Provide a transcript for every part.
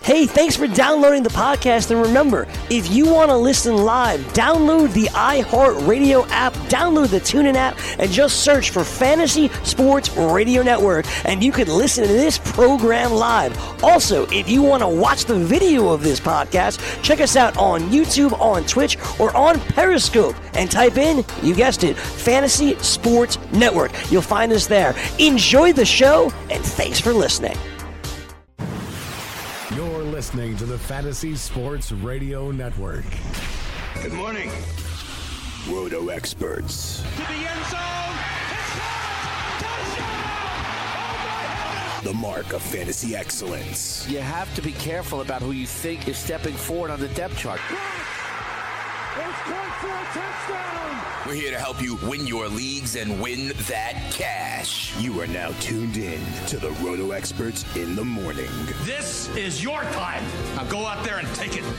Hey, thanks for downloading the podcast, and remember, if you want to listen live, download the iHeartRadio app, download the TuneIn app, and just search for Fantasy Sports Radio Network, and you can listen to this program live. Also, if you want to watch the video of this podcast, check us out on YouTube, on Twitch, or on Periscope, and type in, you guessed it, Fantasy Sports Network. You'll find us there. Enjoy the show, and thanks for listening. You're listening to the Fantasy Sports Radio Network. Good morning. Roto experts. To the end zone. Touchdown! Oh the mark of fantasy excellence. You have to be careful about who you think is stepping forward on the depth chart. It's caught for a touchdown! We're here to help you win your leagues and win that cash. You are now tuned in to the Roto Experts in the Morning. This is your time. Now go out there and take it.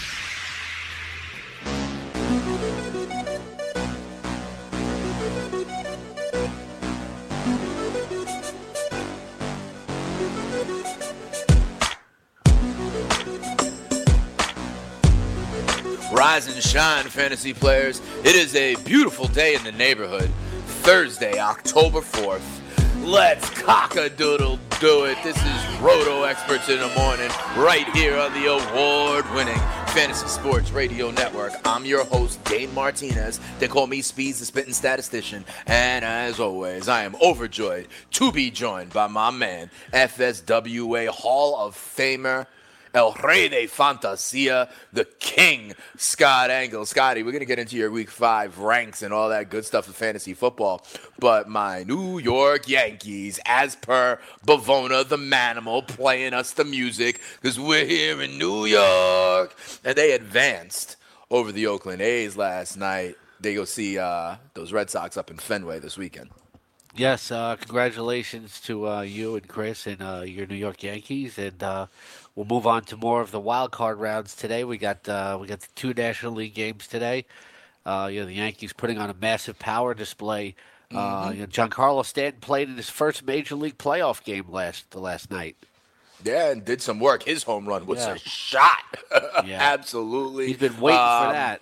Rise and shine, fantasy players. It is a beautiful day in the neighborhood. Thursday, October 4th. Let's cock-a-doodle do it. This is Roto Experts in the Morning, right here on the award-winning Fantasy Sports Radio Network. I'm your host, Dane Martinez. They call me Speeds, the Spitting Statistician. And as always, I am overjoyed to be joined by my man, FSWA Hall of Famer, El Rey de Fantasia, the King, Scott Engel. Scotty, we're going to get into your Week 5 ranks and all that good stuff of fantasy football. But my New York Yankees, as per Bavona the Manimal, playing us the music because we're here in New York. And they advanced over the Oakland A's last night. They go see those Red Sox up in Fenway this weekend. Yes, congratulations to you and Chris and your New York Yankees. And we'll move on to more of the wild card rounds today. We got the two National League games today. The Yankees putting on a massive power display. Giancarlo Stanton played in his first Major League playoff game last night. Yeah, and did some work. His home run was a shot. Absolutely. He's been waiting for that.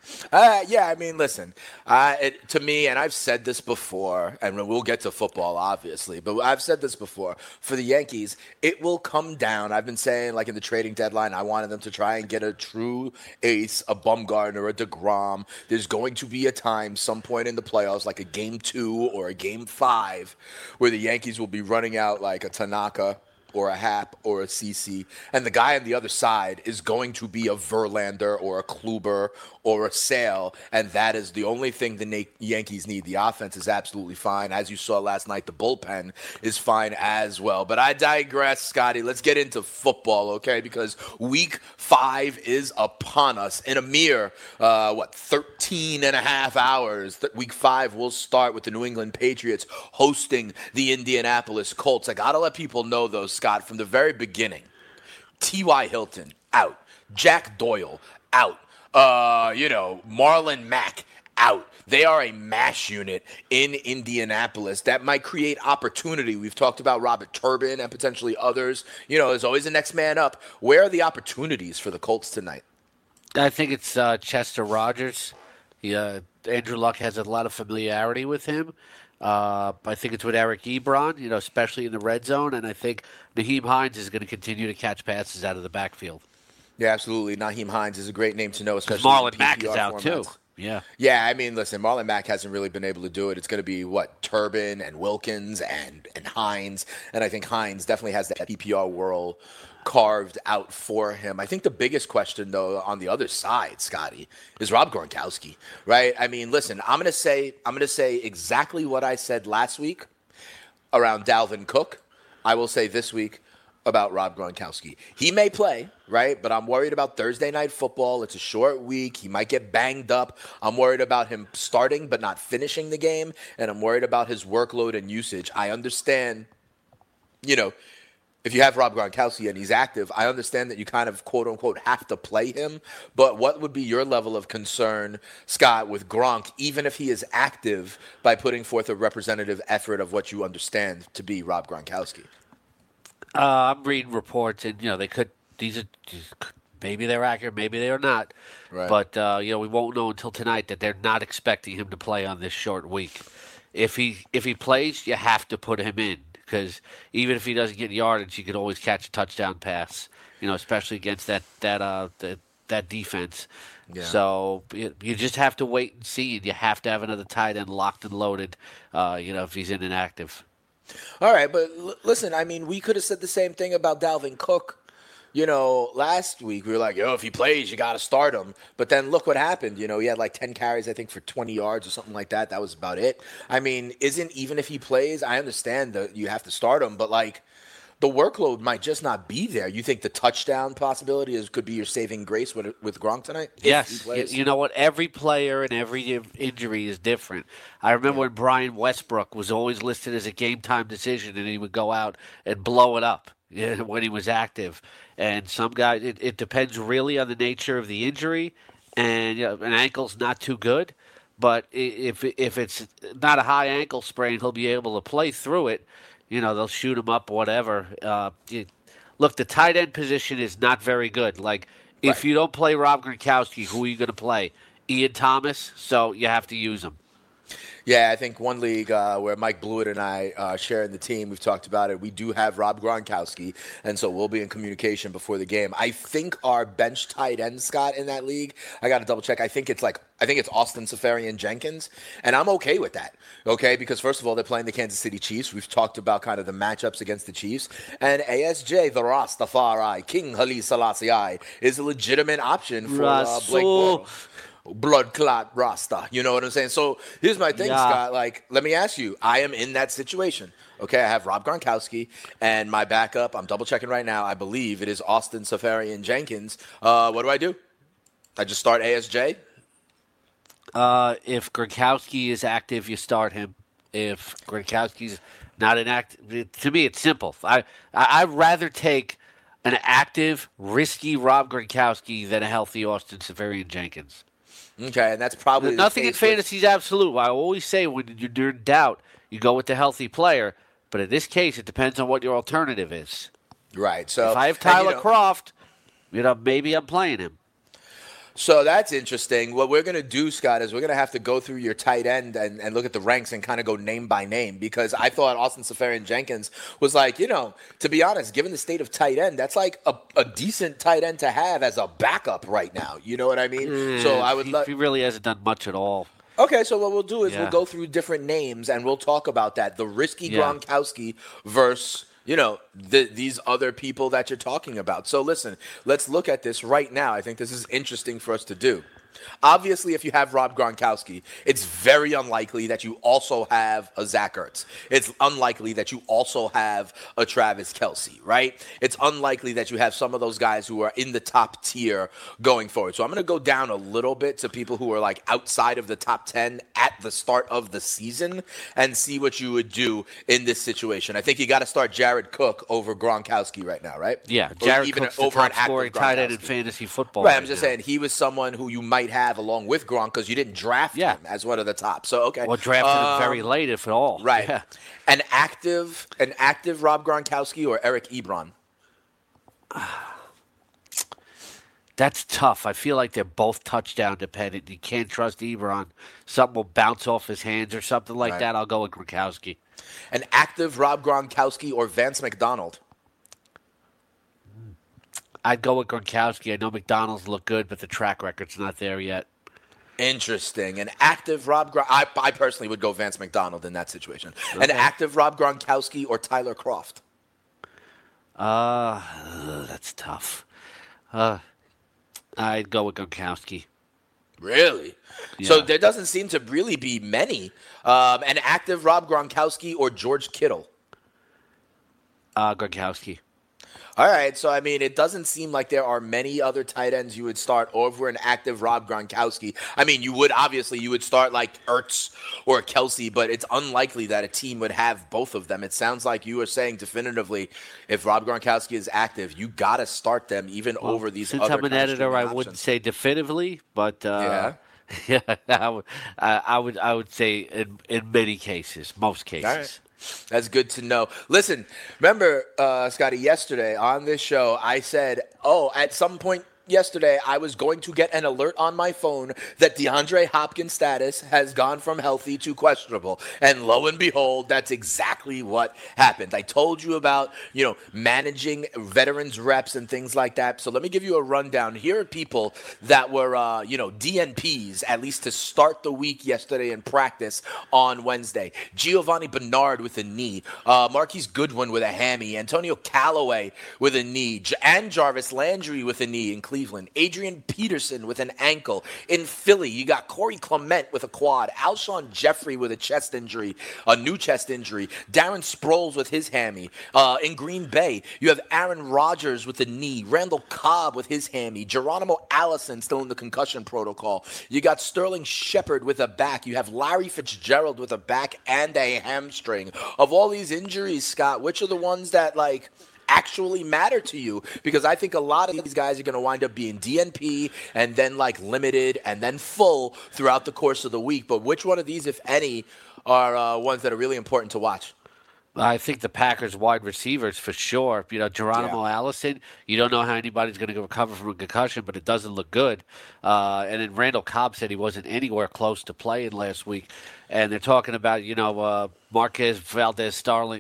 I mean, listen, to me, and I've said this before, and we'll get to football, obviously, but I've said this before, for the Yankees, it will come down. I've been saying, like in the trading deadline, I wanted them to try and get a true ace, a Bumgarner, a DeGrom. There's going to be a time, some point in the playoffs, like a Game 2 or a Game 5, where the Yankees will be running out like a Tanaka or a Happ or a CC, and the guy on the other side is going to be a Verlander or a Kluber or a Sale, and that is the only thing the Yankees need. The offense is absolutely fine. As you saw last night, the bullpen is fine as well. But I digress, Scotty. Let's get into football, okay? Because Week 5 is upon us. In a mere, 13 and a half hours, Week 5 will start with the New England Patriots hosting the Indianapolis Colts. I got to let people know, though, Scott, from the very beginning, T.Y. Hilton, out. Jack Doyle, out. Marlon Mack, out. They are a mash unit in Indianapolis that might create opportunity. We've talked about Robert Turbin and potentially others. There's always a next man up. Where are the opportunities for the Colts tonight? I think it's Chester Rogers. Andrew Luck has a lot of familiarity with him. I think it's with Eric Ebron, especially in the red zone. And I think Nyheim Hines is going to continue to catch passes out of the backfield. Yeah, absolutely. Nyheim Hines is a great name to know, especially Marlon Mack is out, too. Yeah, I mean, listen, Marlon Mack hasn't really been able to do it. It's going to be, Turbin and Wilkins and Hines. And I think Hines definitely has that PPR world carved out for him. I think the biggest question, though, on the other side, Scotty, is Rob Gronkowski, right? I mean, listen, I'm going to say exactly what I said last week around Dalvin Cook. I will say this week about Rob Gronkowski. He may play, right? But I'm worried about Thursday Night Football. It's a short week. He might get banged up. I'm worried about him starting but not finishing the game, and I'm worried about his workload and usage. I understand, if you have Rob Gronkowski and he's active, I understand that you kind of, quote-unquote, have to play him. But what would be your level of concern, Scott, with Gronk, even if he is active, by putting forth a representative effort of what you understand to be Rob Gronkowski? I'm reading reports, and, they could maybe they're accurate, maybe they're not. Right. But we won't know until tonight that they're not expecting him to play on this short week. If he plays, you have to put him in because even if he doesn't get yardage, he could always catch a touchdown pass. Especially against that defense. Yeah. So you just have to wait and see, and you have to have another tight end locked and loaded. If he's in and active. All right, but listen, I mean, we could have said the same thing about Dalvin Cook. Last week we were like, if he plays, you got to start him. But then look what happened. He had like 10 carries, I think, for 20 yards or something like that. That was about it. I mean, even if he plays, I understand that you have to start him, but like the workload might just not be there. You think the touchdown possibility could be your saving grace with Gronk tonight? Yes. You know what? Every player and every injury is different. I remember when Brian Westbrook was always listed as a game-time decision, and he would go out and blow it up when he was active. And some guys, it depends really on the nature of the injury, and an ankle's not too good. But if it's not a high ankle sprain, he'll be able to play through it. They'll shoot him up, whatever. Look, the tight end position is not very good. Like, if you don't play Rob Gronkowski, who are you going to play? Ian Thomas? So you have to use him. Yeah, I think one league where Mike Blewett and I share in the team, we've talked about it. We do have Rob Gronkowski, and so we'll be in communication before the game. I think our bench tight end, Scott, in that league, I got to double check. I think it's Austin Seferian-Jenkins, and I'm okay with that. Okay, because first of all, they're playing the Kansas City Chiefs. We've talked about kind of the matchups against the Chiefs, and ASJ, the Rastafari, King Haile Selassie, is a legitimate option for Blake Bortles. Blood clot Rasta. You know what I'm saying? So here's my thing, Scott. Like, let me ask you. I am in that situation. Okay, I have Rob Gronkowski, and my backup, I'm double-checking right now, I believe it is Austin Seferian-Jenkins. What do I do? I just start ASJ? If Gronkowski is active, you start him. If Gronkowski's not inactive, to me, it's simple. I'd rather take an active, risky Rob Gronkowski than a healthy Austin Seferian-Jenkins. Okay, and that's probably nothing in fantasy is absolute. I always say when you're in doubt, you go with the healthy player. But in this case, it depends on what your alternative is. Right. So if I have Tyler Kroft, maybe I'm playing him. So that's interesting. What we're going to do, Scott, is we're going to have to go through your tight end and look at the ranks and kind of go name by name, because I thought Austin Seferian-Jenkins was like, to be honest, given the state of tight end, that's like a decent tight end to have as a backup right now. You know what I mean? So I would he really hasn't done much at all. Okay, so what we'll do is we'll go through different names and we'll talk about that. The risky Gronkowski versus these other people that you're talking about. So listen, let's look at this right now. I think this is interesting for us to do. Obviously, if you have Rob Gronkowski, it's very unlikely that you also have a Zach Ertz. It's unlikely that you also have a Travis Kelce, right? It's unlikely that you have some of those guys who are in the top tier going forward. So I'm going to go down a little bit to people who are like outside of the top 10 at the start of the season and see what you would do in this situation. I think you got to start Jared Cook over Gronkowski right now, right? Yeah, Jared Cook's the top scoring tight end in fantasy football. Right, I'm just saying he was someone who you might have along with Gronk because you didn't draft him as one of the top. So okay, well, drafted him very late, if at all. Right. Yeah. An active Rob Gronkowski or Eric Ebron? That's tough. I feel like they're both touchdown dependent. You can't trust Ebron. Something will bounce off his hands or something like that. I'll go with Gronkowski. An active Rob Gronkowski or Vance McDonald? I'd go with Gronkowski. I know McDonald's look good, but the track record's not there yet. Interesting. An active Rob Gronkowski. I personally would go Vance McDonald in that situation. Okay. An active Rob Gronkowski or Tyler Kroft? That's tough. I'd go with Gronkowski. Really? Yeah. So there doesn't seem to really be many. An active Rob Gronkowski or George Kittle? Gronkowski. All right, so, I mean, it doesn't seem like there are many other tight ends you would start over an active Rob Gronkowski. I mean, you would start like Ertz or Kelce, but it's unlikely that a team would have both of them. It sounds like you are saying definitively if Rob Gronkowski is active, you got to start them even over these other. Since I'm an editor, I wouldn't say definitively, but I would say in many cases, most cases. That's good to know. Listen, remember, Scotty, yesterday on this show, I said, at some point yesterday, I was going to get an alert on my phone that DeAndre Hopkins' status has gone from healthy to questionable. And lo and behold, that's exactly what happened. I told you about, managing veterans reps and things like that. So let me give you a rundown. Here are people that were, DNPs, at least to start the week yesterday in practice on Wednesday. Giovanni Bernard with a knee. Marquise Goodwin with a hammy. Antonio Callaway with a knee. And Jarvis Landry with a knee in Cleveland. Adrian Peterson with an ankle. In Philly, you got Corey Clement with a quad. Alshon Jeffrey with a new chest injury. Darren Sproles with his hammy. In Green Bay, you have Aaron Rodgers with a knee. Randall Cobb with his hammy. Geronimo Allison still in the concussion protocol. You got Sterling Shepard with a back. You have Larry Fitzgerald with a back and a hamstring. Of all these injuries, Scott, which are the ones that, actually matter to you? Because I think a lot of these guys are going to wind up being DNP and then limited and then full throughout the course of the week. But which one of these, if any, are ones that are really important to watch? I think the Packers wide receivers for sure. Geronimo Allison, you don't know how anybody's going to recover from a concussion, but it doesn't look good. And then Randall Cobb said he wasn't anywhere close to playing last week. And they're talking about, Marquez Valdez-Scantling.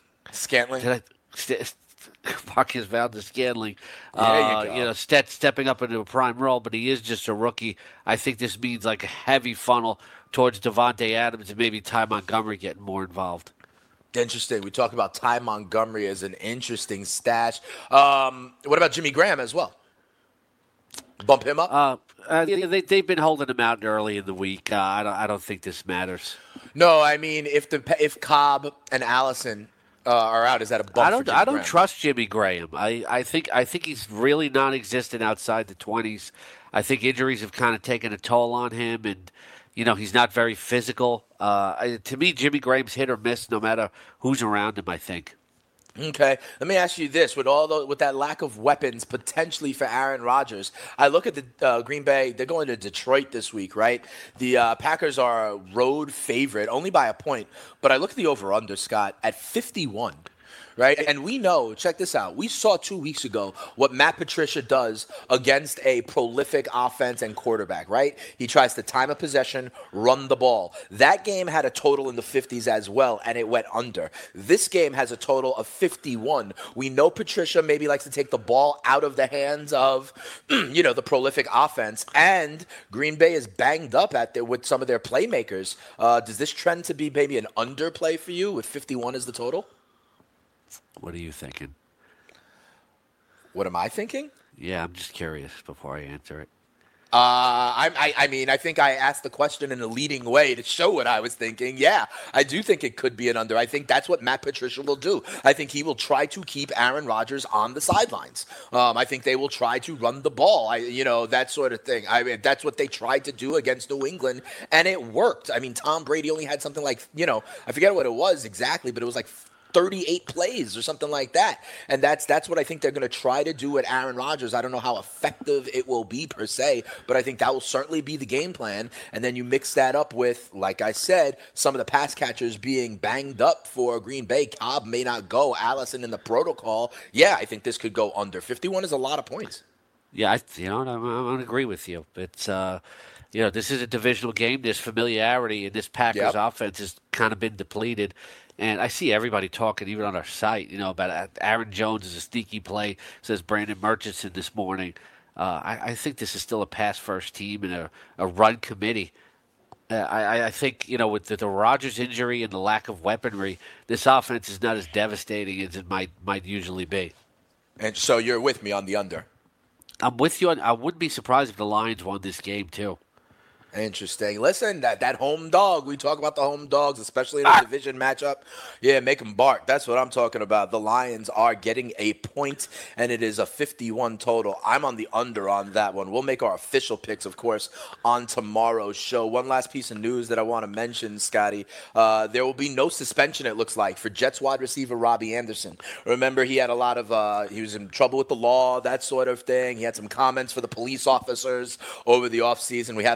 Marcus Valdez-Scantling, stepping up into a prime role, but he is just a rookie. I think this means a heavy funnel towards Devontae Adams and maybe Ty Montgomery getting more involved. Interesting. We talk about Ty Montgomery as an interesting stash. What about Jimmy Graham as well? Bump him up? They've been holding him out early in the week. I don't think this matters. No, I mean, if Cobb and Allison are out, is that a bump for Jimmy Graham? I don't trust Jimmy Graham. I think he's really non-existent outside the 20s. I think injuries have kind of taken a toll on him, and he's not very physical. To me, Jimmy Graham's hit or miss no matter who's around him, I think. Okay, let me ask you this: with that lack of weapons potentially for Aaron Rodgers, I look at the Green Bay. They're going to Detroit this week, right? The Packers are a road favorite, only by a point. But I look at the over/under, Scott, at 51. Right? And we know, check this out, we saw 2 weeks ago what Matt Patricia does against a prolific offense and quarterback, right? He tries to time a possession, run the ball. That game had a total in the 50s as well, and it went under. This game has a total of 51. We know Patricia maybe likes to take the ball out of the hands of, the prolific offense, and Green Bay is banged up with some of their playmakers. Does this trend to be maybe an underplay for you with 51 as the total? What are you thinking? What am I thinking? Yeah, I'm just curious before I answer it. I think I asked the question in a leading way to show what I was thinking. Yeah, I do think it could be an under. I think that's what Matt Patricia will do. I think he will try to keep Aaron Rodgers on the sidelines. I think they will try to run the ball. That sort of thing. I mean, that's what they tried to do against New England, and it worked. I mean, Tom Brady only had something I forget what it was exactly, but it was 38 plays or something like that. And that's what I think they're going to try to do with Aaron Rodgers. I don't know how effective it will be per se, but I think that will certainly be the game plan. And then you mix that up with, like I said, some of the pass catchers being banged up for Green Bay. Cobb may not go. Allison in the protocol. Yeah, I think this could go under. 51 is a lot of points. Yeah, I'm going to agree with you. It's this is a divisional game. There's familiarity, and this Packers offense has kind of been depleted. And I see everybody talking, even on our site, about Aaron Jones is a sneaky play, says Brandon Murchison this morning. I think this is still a pass-first team and a run committee. I think, with the Rodgers injury and the lack of weaponry, this offense is not as devastating as it might usually be. And so you're with me on the under? I'm with you. I wouldn't be surprised if the Lions won this game, too. Interesting. Listen, that home dog, we talk about the home dogs, especially in a division matchup. Yeah, make them bark. That's what I'm talking about. The Lions are getting a point, and it is a 51 total. I'm on the under on that one. We'll make our official picks, of course, on tomorrow's show. One last piece of news that I want to mention, Scotty. There will be no suspension, it looks like, for Jets wide receiver Robbie Anderson. Remember, he had a lot of he was in trouble with the law, that sort of thing. He had some comments for the police officers over the offseason. We had a little bit of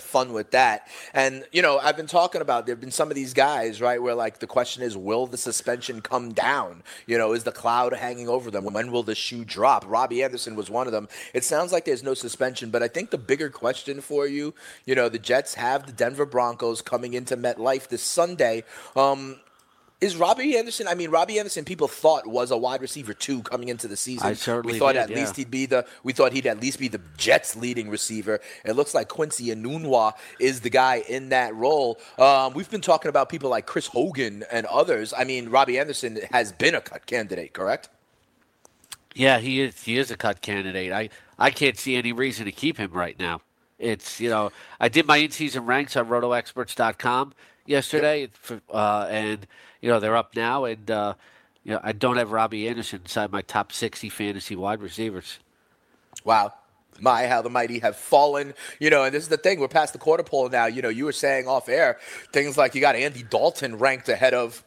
fun with that. And, I've been talking about there have been some of these guys, right, where, like, the question is, will the suspension come down? Is the cloud hanging over them? When will the shoe drop? Robbie Anderson was one of them. It sounds like there's no suspension, but I think the bigger question for you, the Jets have the Denver Broncos coming into MetLife this Sunday. Is Robbie Anderson? I mean, Robbie Anderson, people thought was a wide receiver 2 coming into the season. I certainly we thought did, at least we thought he'd at least be the Jets' leading receiver. It looks like Quincy Enunwa is the guy in that role. We've been talking about people like Chris Hogan and others. I mean, Robbie Anderson has been a cut candidate, correct? Yeah, he is. He is a cut candidate. I can't see any reason to keep him right now. It's I did my in-season ranks on RotoExperts.com yesterday, and they're up now, and I don't have Robbie Anderson inside my top 60 fantasy wide receivers. Wow. How the mighty have fallen. And this is the thing. We're past the quarter pole now. You were saying off air things like you got Andy Dalton ranked ahead of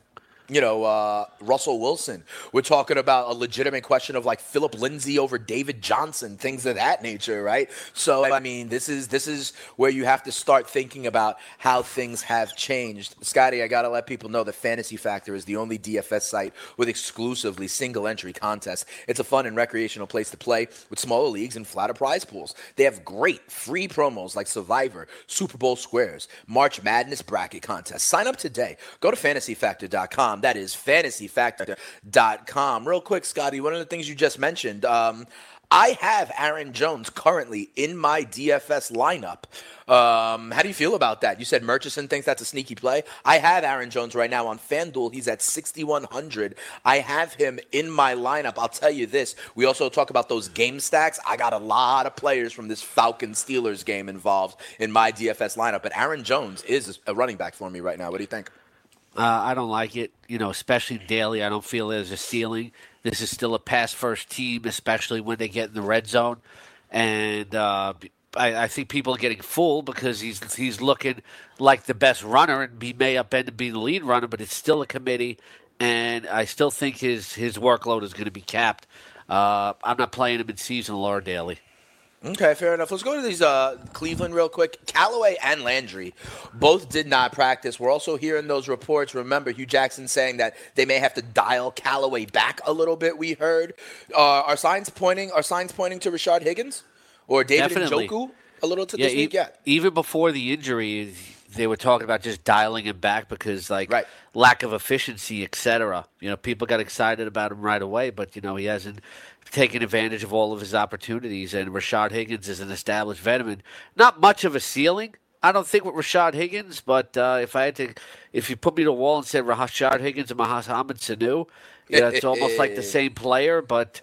Russell Wilson. We're talking about a legitimate question of like Philip Lindsay over David Johnson, things of that nature, right? So, I mean, this is where you have to start thinking about how things have changed. Scotty, I got to let people know that Fantasy Factor is the only DFS site with exclusively single-entry contests. It's a fun and recreational place to play with smaller leagues and flatter prize pools. They have great free promos like Survivor, Super Bowl Squares, March Madness bracket contests. Sign up today. Go to fantasyfactor.com. That is fantasyfactor.com. Real quick, Scotty, one of the things you just mentioned, I have Aaron Jones currently in my DFS lineup. How do you feel about that? You said Murchison thinks that's a sneaky play. I have Aaron Jones right now on FanDuel. He's at 6,100. I have him in my lineup. I'll tell you this. We also talk about those game stacks. I got a lot of players from this Falcons-Steelers game involved in my DFS lineup, but Aaron Jones is a running back for me right now. What do you think? I don't like it, especially daily. I don't feel there's a ceiling. This is still a pass-first team, especially when they get in the red zone. And I think people are getting fooled because he's looking like the best runner, and he may up end up being the lead runner, but it's still a committee, and I still think his workload is going to be capped. I'm not playing him in seasonal or daily. Okay, fair enough. Let's go to these Cleveland real quick. Callaway and Landry both did not practice. We're also hearing those reports. Remember, Hugh Jackson saying that they may have to dial Callaway back a little bit, we heard. Are signs pointing to Rashard Higgins or David Njoku a little to this week? Yeah. Even before the injury, they were talking about just dialing him back because, lack of efficiency, etc. People got excited about him right away, but, he hasn't taken advantage of all of his opportunities. And Rashard Higgins is an established veteran. Not much of a ceiling, I don't think, with Rashard Higgins, but if you put me to a wall and said Rashard Higgins and Mohamed Sanu, it's almost like the same player, but,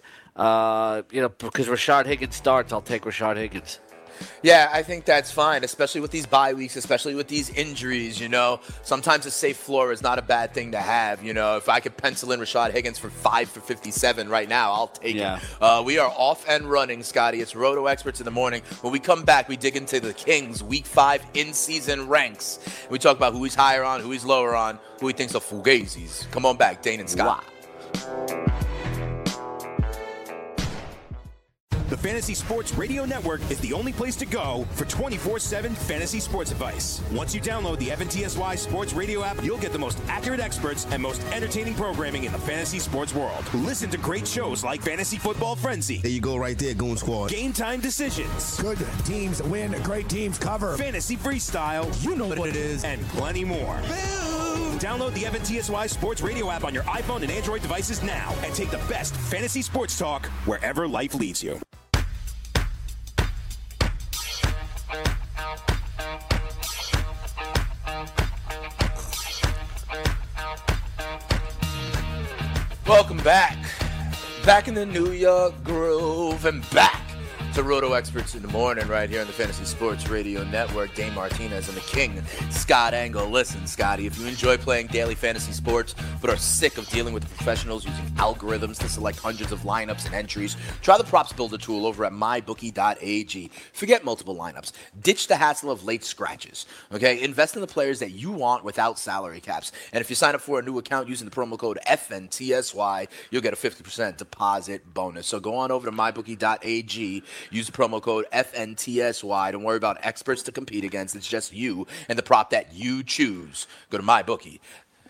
because Rashard Higgins starts, I'll take Rashard Higgins. Yeah, I think that's fine, especially with these bye weeks, especially with these injuries, Sometimes a safe floor is not a bad thing to have, If I could pencil in Rashard Higgins for 5 for 57 right now, I'll take it. We are off and running, Scotty. It's Roto Experts in the morning. When we come back, we dig into the Kings Week 5 in-season ranks. We talk about who he's higher on, who he's lower on, who he thinks are fugazis. Come on back, Dane and Scott. Wow. The Fantasy Sports Radio Network is the only place to go for 24/7 fantasy sports advice. Once you download the FNTSY Sports Radio app, you'll get the most accurate experts and most entertaining programming in the fantasy sports world. Listen to great shows like Fantasy Football Frenzy. There you go right there, Goon Squad. Game Time Decisions. Good teams win, great teams cover. Fantasy Freestyle. You know what it is. And plenty more. Boom! Download the FNTSY Sports Radio app on your iPhone and Android devices now and take the best fantasy sports talk wherever life leads you. Welcome back. Back in the New York groove and back to Roto Experts in the morning right here on the Fantasy Sports Radio Network. Dane Martinez and the King, Scott Engel. Listen, Scotty, if you enjoy playing daily fantasy sports but are sick of dealing with the professionals using algorithms to select hundreds of lineups and entries, try the Props Builder tool over at mybookie.ag. Forget multiple lineups. Ditch the hassle of late scratches. Okay? Invest in the players that you want without salary caps. And if you sign up for a new account using the promo code FNTSY, you'll get a 50% deposit bonus. So go on over to mybookie.ag. Use promo code FNTSY. Don't worry about experts to compete against. It's just you and the prop that you choose. Go to mybookie.ag.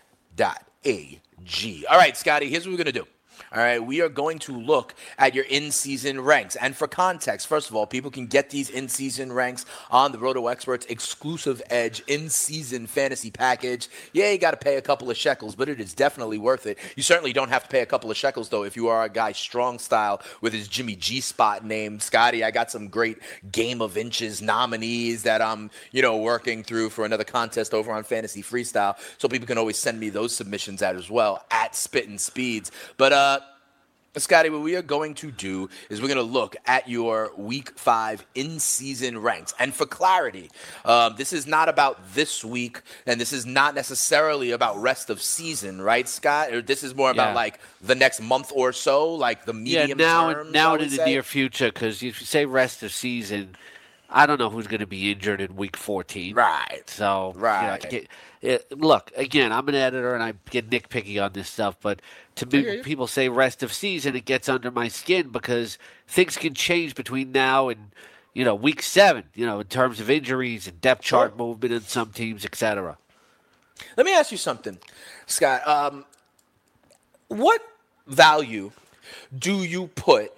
All right, Scotty, here's what we're going to do. All right, we are going to look at your in-season ranks. And for context, first of all, people can get these in-season ranks on the Roto Experts exclusive Edge in-season fantasy package. Yeah, you got to pay a couple of shekels, but it is definitely worth it. You certainly don't have to pay a couple of shekels, though, if you are a guy strong style with his Jimmy G spot name. Scotty, I got some great Game of Inches nominees that I'm, working through for another contest over on Fantasy Freestyle. So people can always send me those submissions out as well at Spittin' Speeds. But, Scotty, what we are going to do is we're going to look at your Week 5 in-season ranks. And for clarity, this is not about this week, and this is not necessarily about rest of season, right, Scott? Or this is more about, like, the next month or so, like the medium term? Now and in the near future, because if you say rest of season, I don't know who's going to be injured in Week 14. Right. So, look, again, I'm an editor, and I get nitpicky on this stuff, but to me, when people say rest of season, it gets under my skin because things can change between now and, Week 7, in terms of injuries and depth chart movement in some teams, etc. Let me ask you something, Scott. What value do you put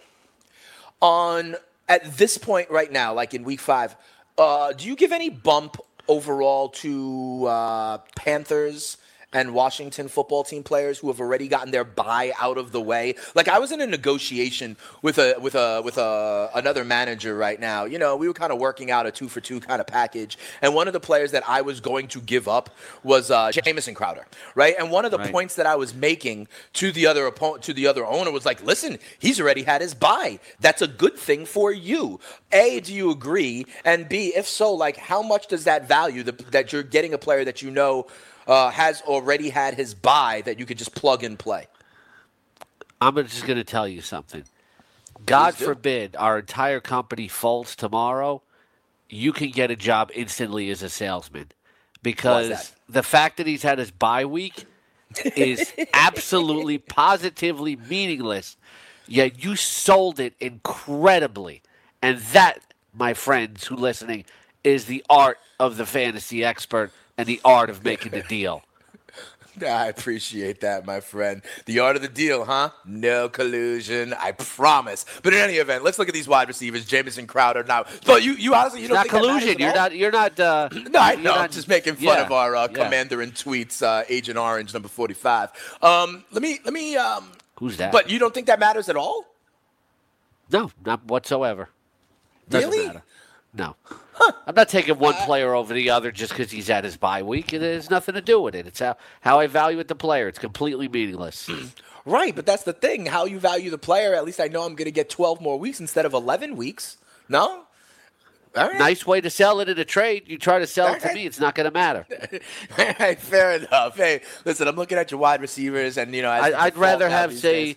on, at this point right now, like in Week 5, do you give any bump overall to Panthers and Washington football team players who have already gotten their bye out of the way? Like, I was in a negotiation with another manager right now. We were kind of working out a 2-for-2 kind of package, and one of the players that I was going to give up was Jamison Crowder, right? And one of the points that I was making to the other owner was like, listen, he's already had his bye. That's a good thing for you. A, do you agree? And B, if so, like, how much does that value that you're getting a player that has already had his bye that you could just plug and play? I'm just going to tell you something. God forbid our entire company folds tomorrow, you can get a job instantly as a salesman. Because the fact that he's had his bye week is absolutely, positively meaningless. Yet you sold it incredibly. And that, my friends who are listening, is the art of the fantasy expert and the art of making the deal. I appreciate that, my friend. The art of the deal, huh? No collusion, I promise. But in any event, let's look at these wide receivers, Jamison Crowder. Now, but you honestly, you don't think collusion. You're not. No, I know. I'm just making fun of our commander in tweets, Agent Orange, number 45. Let me. Who's that? But you don't think that matters at all? No, not whatsoever. Doesn't really? Matter. No. I'm not taking one player over the other just because he's at his bye week. It has nothing to do with it. It's how I evaluate the player. It's completely meaningless. Right, but that's the thing. How you value the player, at least I know I'm going to get 12 more weeks instead of 11 weeks. No? All right. Nice way to sell it in a trade. You try to sell it to me, it's not going to matter. All right, fair enough. Hey, listen, I'm looking at your wide receivers, and, I'd rather have, say,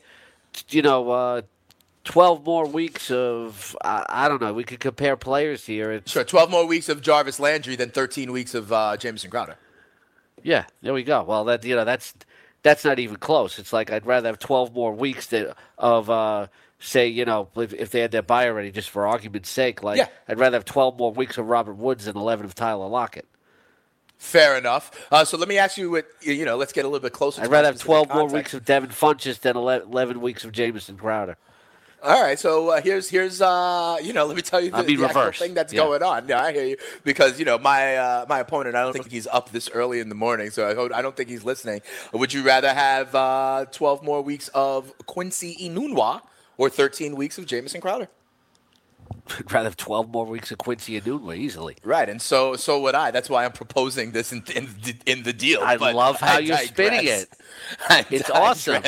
12 more weeks of, I don't know, we could compare players here. Sure, 12 more weeks of Jarvis Landry than 13 weeks of Jamison Crowder. Yeah, there we go. Well, that's not even close. It's like I'd rather have 12 more weeks of, say, if they had their bye already, just for argument's sake. I'd rather have 12 more weeks of Robert Woods than 11 of Tyler Lockett. Fair enough. So let me ask you let's get a little bit closer. I'd rather have 12 more weeks of Devin Funchess than 11 weeks of Jamison Crowder. All right, so here's let me tell you the actual thing that's going on. Yeah, I hear you because my opponent, I don't think he's up this early in the morning, so I don't think he's listening. Would you rather have 12 more weeks of Quincy Enunwa or 13 weeks of Jamison Crowder? I'd rather have 12 more weeks of Quincy Enunwa easily. Right, and so would I. That's why I'm proposing this in the deal. I love how you're spinning it. It's awesome.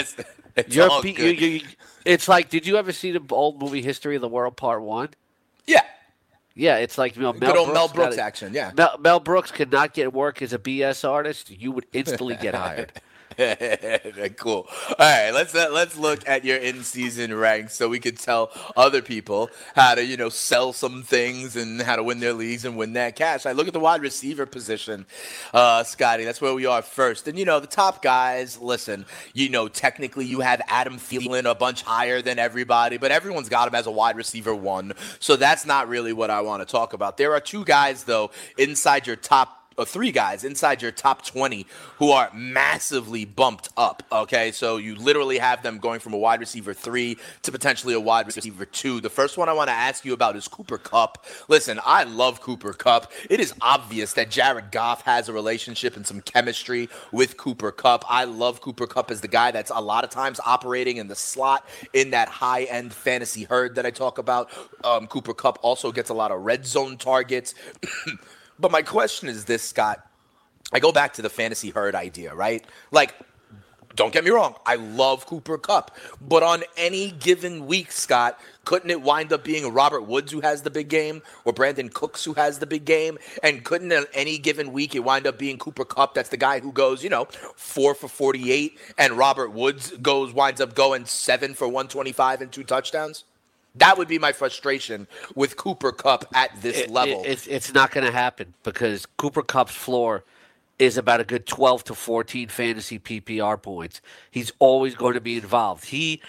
It's like, did you ever see the old movie History of the World Part 1? Yeah. Yeah, it's like Mel Brooks action, yeah. Mel Brooks could not get work as a BS artist. You would instantly get hired. Cool. All right, let's look at your in-season ranks so we could tell other people how to sell some things and how to win their leagues and win that cash. I look at the wide receiver position, Scotty. That's where we are first. And the top guys. Listen, technically you have Adam Thielen a bunch higher than everybody, but everyone's got him as a wide receiver 1. So that's not really what I want to talk about. There are 2 guys though inside your top. 3 guys inside your top 20 who are massively bumped up, okay? So you literally have them going from a wide receiver 3 to potentially a wide receiver 2. The first one I want to ask you about is Cooper Kupp. Listen, I love Cooper Kupp. It is obvious that Jared Goff has a relationship and some chemistry with Cooper Kupp. I love Cooper Kupp as the guy that's a lot of times operating in the slot in that high-end fantasy herd that I talk about. Cooper Kupp also gets a lot of red zone targets. But my question is this, Scott. I go back to the fantasy herd idea, right? Like, don't get me wrong. I love Cooper Kupp. But on any given week, Scott, couldn't it wind up being Robert Woods who has the big game or Brandon Cooks who has the big game? And couldn't on any given week it wind up being Cooper Kupp that's the guy who goes, 4 for 48 and Robert Woods winds up going 7 for 125 and 2 touchdowns? That would be my frustration with Cooper Kupp at this level. It's not going to happen because Cooper Kupp's floor is about a good 12 to 14 fantasy PPR points. He's always going to be involved. He's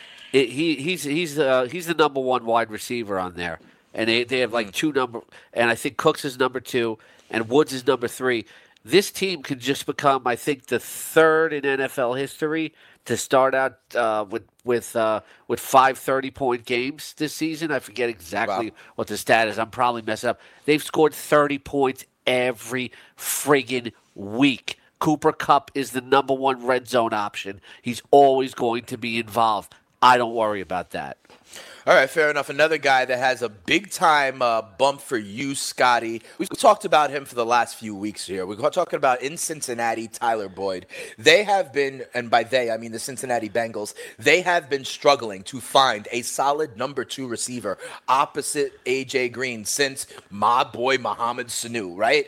the number 1 wide receiver on there, and they have like 2 number, and I think Cooks is number 2 and Woods is number 3. This team could just become, I think, the 3rd in NFL history to start out with 5 30-point games this season. I forget exactly what the stat is. I'm probably messing up. They've scored 30 points every friggin' week. Cooper Kupp is the number 1 red zone option. He's always going to be involved. I don't worry about that. All right, fair enough. Another guy that has a big-time bump for you, Scotty. We've talked about him for the last few weeks here. We're talking about in Cincinnati, Tyler Boyd. They have been, and by they, I mean the Cincinnati Bengals, they have been struggling to find a solid number 2 receiver opposite A.J. Green since my boy Mohamed Sanu, right?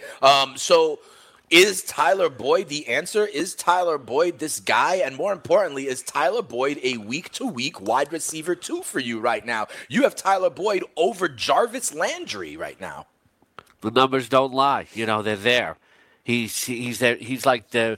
So is Tyler Boyd the answer? Is Tyler Boyd this guy? And more importantly, is Tyler Boyd a week-to-week wide receiver 2 for you right now? You have Tyler Boyd over Jarvis Landry right now. The numbers don't lie. They're there. He's there. He's like the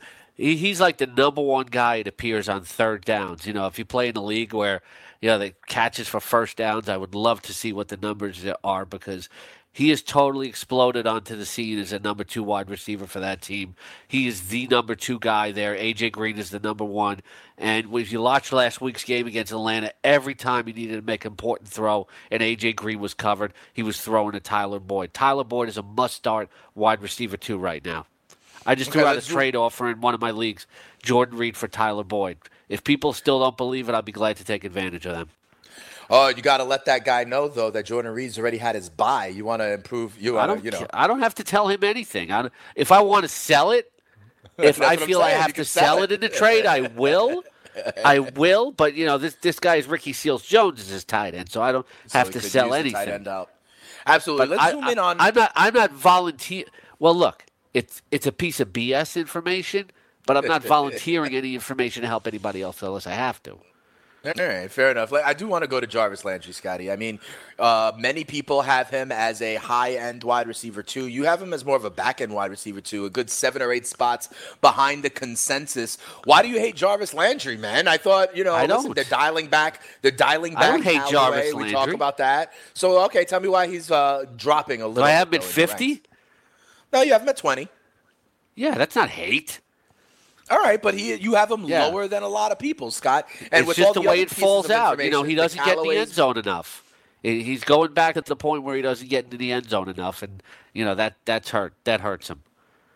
number 1 guy it appears on third downs. If you play in a league where the catches for first downs, I would love to see what the numbers are because he has totally exploded onto the scene as a number 2 wide receiver for that team. He is the number 2 guy there. A.J. Green is the number 1. And if you watched last week's game against Atlanta, every time he needed to make an important throw and A.J. Green was covered, he was throwing to Tyler Boyd. Tyler Boyd is a must-start wide receiver 2 right now. I just threw out a trade offer in one of my leagues, Jordan Reed for Tyler Boyd. If people still don't believe it, I'll be glad to take advantage of them. Oh, you got to let that guy know, though, that Jordan Reed's already had his bye. You want to improve. I don't have to tell him anything. If I want to sell it, if I feel I have to sell it in the trade, I will. I will. But, this guy is Ricky Seals-Jones is his tight end, so I don't have to sell anything. Tight end out. Absolutely. Let's zoom in on. I'm not volunteer. Well, look, it's a piece of BS information, but I'm not volunteering any information to help anybody else unless I have to. All right, fair enough. I do want to go to Jarvis Landry, Scotty. I mean, many people have him as a high-end wide receiver 2. You have him as more of a back-end wide receiver 2, a good 7 or 8 spots behind the consensus. Why do you hate Jarvis Landry, man? I thought, listen, they're dialing back. I don't hate Jarvis Landry. We talk about that. So, okay, tell me why he's dropping a little. Do I have him at 50? No, you have him at 20. Yeah, that's not hate. All right, but you have him lower than a lot of people, Scott. And it's with just all the way it falls out. He doesn't get in the end zone enough. He's going back at the point where he doesn't get into the end zone enough, and that's hurt. That hurts him.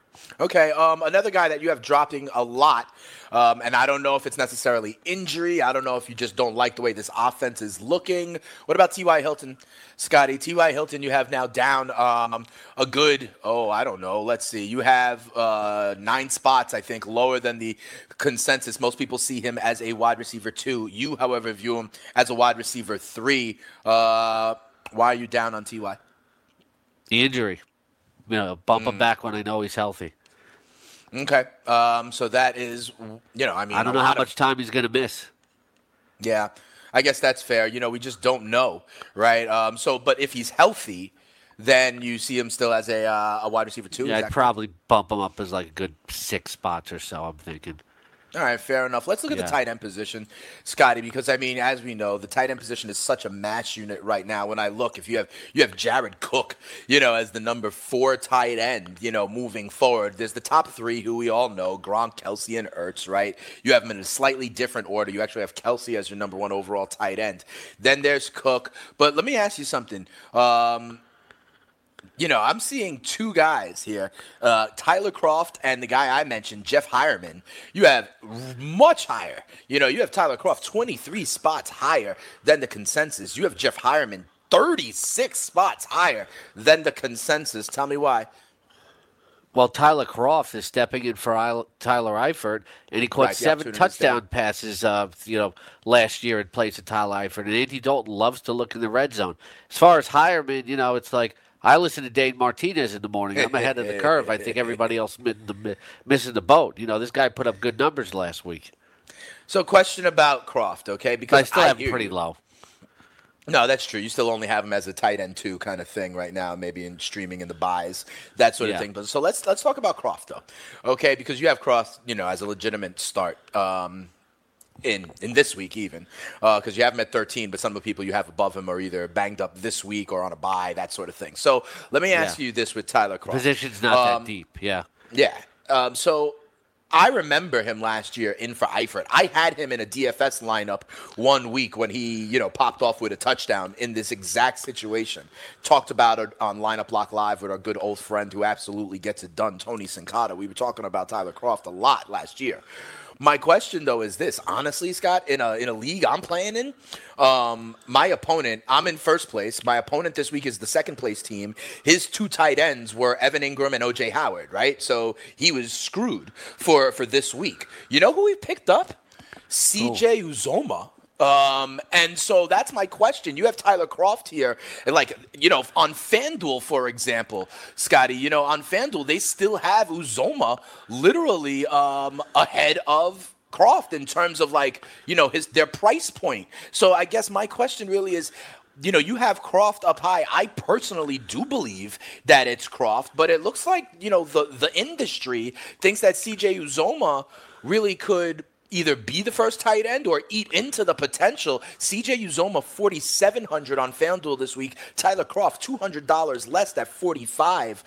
Okay, another guy that you have dropping a lot, and I don't know if it's necessarily injury. I don't know if you just don't like the way this offense is looking. What about T.Y. Hilton, Scotty? T.Y. Hilton you have now down a good, I don't know. Let's see. You have 9 spots, I think, lower than the consensus. Most people see him as a wide receiver 2. You, however, view him as a wide receiver 3. Why are you down on T.Y.? The injury. Bump him back when I know he's healthy. Okay. So that is, I mean, I don't know how much time he's going to miss. Yeah, I guess that's fair. We just don't know, right? But if he's healthy, then you see him still as a wide receiver too. Yeah, I'd probably bump him up as like a good 6 spots or so, I'm thinking. All right, fair enough. Let's look at the tight end position, Scotty, because I mean, as we know, the tight end position is such a mash unit right now. When I look, if you have Jared Cook, as the number 4 tight end, moving forward. There's the top 3 who we all know: Gronk, Kelsey, and Ertz. Right? You have them in a slightly different order. You actually have Kelsey as your number 1 overall tight end. Then there's Cook. But let me ask you something. I'm seeing 2 guys here, Tyler Kroft and the guy I mentioned, Jeff Hireman. You have much higher. You have Tyler Kroft 23 spots higher than the consensus. You have Jeff Hireman 36 spots higher than the consensus. Tell me why. Well, Tyler Kroft is stepping in for Tyler Eifert, and he caught 7 touchdown passes, last year in place of Tyler Eifert. And Andy Dalton loves to look in the red zone. As far as Hireman, it's like, I listen to Dane Martinez in the morning. I'm ahead of the curve. I think everybody else missing the boat. This guy put up good numbers last week. So, question about Kroft, okay? Because I still have him pretty low. No, that's true. You still only have him as a tight end 2 kind of thing right now, maybe in streaming in the buys, that sort of thing. But so let's talk about Kroft though, okay? Because you have Kroft, as a legitimate start. In this week even, because you have him at 13, but some of the people you have above him are either banged up this week or on a bye, that sort of thing. So let me ask you this with Tyler Kroft. Position's not that deep, yeah. Yeah. So I remember him last year in for Eifert. I had him in a DFS lineup one week when he, popped off with a touchdown in this exact situation. Talked about it on Lineup Block Live with our good old friend who absolutely gets it done, Tony Sincata. We were talking about Tyler Kroft a lot last year. My question, though, is this. Honestly, Scott, in a league I'm playing in, my opponent, I'm in first place. My opponent this week is the second place team. His 2 tight ends were Evan Ingram and O.J. Howard, right? So he was screwed for this week. You know who we picked up? C.J. Uzomah. And so that's my question. You have Tyler Kroft here, and on FanDuel, for example, Scotty, on FanDuel, they still have Uzomah literally ahead of Kroft in terms of their price point. So I guess my question really is, you have Kroft up high. I personally do believe that it's Kroft, but it looks like, the industry thinks that C.J. Uzomah really could either be the first tight end or eat into the potential. C.J. Uzomah, $4,700 on FanDuel this week. Tyler Kroft, $200 less at $45.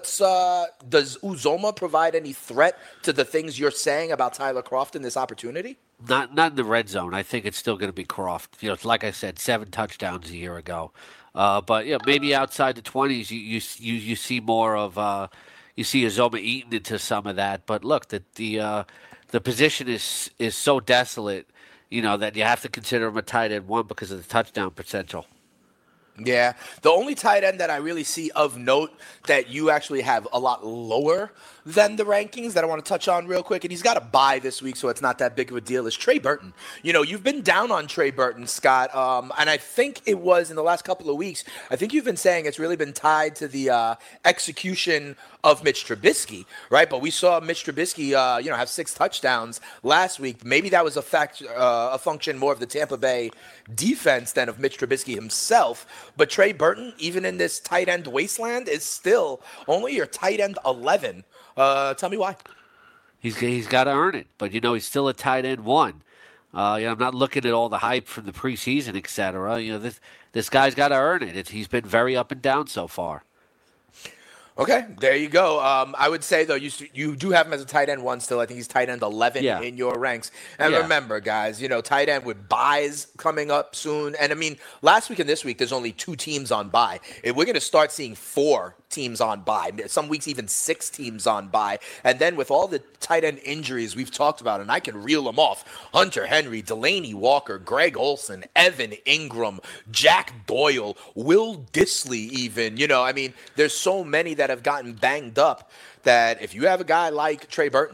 Does Uzomah provide any threat to the things you're saying about Tyler Kroft in this opportunity? Not in the red zone. I think it's still going to be Kroft. Like I said, 7 touchdowns a year ago. But maybe outside the 20s, you see more of you see Uzomah eating into some of that. But look, the position is so desolate, that you have to consider him a tight end 1 because of the touchdown potential. Yeah. The only tight end that I really see of note that you actually have a lot lower than the rankings that I want to touch on real quick, and he's got a bye this week, so it's not that big of a deal, is Trey Burton. You've been down on Trey Burton, Scott, and I think it was in the last couple of weeks, I think you've been saying it's really been tied to the execution of Mitch Trubisky, right? But we saw Mitch Trubisky, have 6 touchdowns last week. Maybe that was a function more of the Tampa Bay defense than of Mitch Trubisky himself. But Trey Burton, even in this tight end wasteland, is still only your tight end 11. Tell me why. He's got to earn it, but he's still a tight end 1. I'm not looking at all the hype from the preseason, et cetera. This guy's got to earn it. He's been very up and down so far. Okay, there you go. I would say, though, you do have him as a tight end 1 still. I think he's tight end 11 in your ranks. And remember, guys, tight end with buys coming up soon. And, I mean, last week and this week, there's only 2 teams on bye. We're going to start seeing 4 teams on bye. Some weeks even 6 teams on bye. And then with all the tight end injuries we've talked about, and I can reel them off, Hunter Henry, Delaney Walker, Greg Olsen, Evan Ingram, Jack Doyle, Will Dissly even. I mean, there's so many that have gotten banged up that if you have a guy like Trey Burton,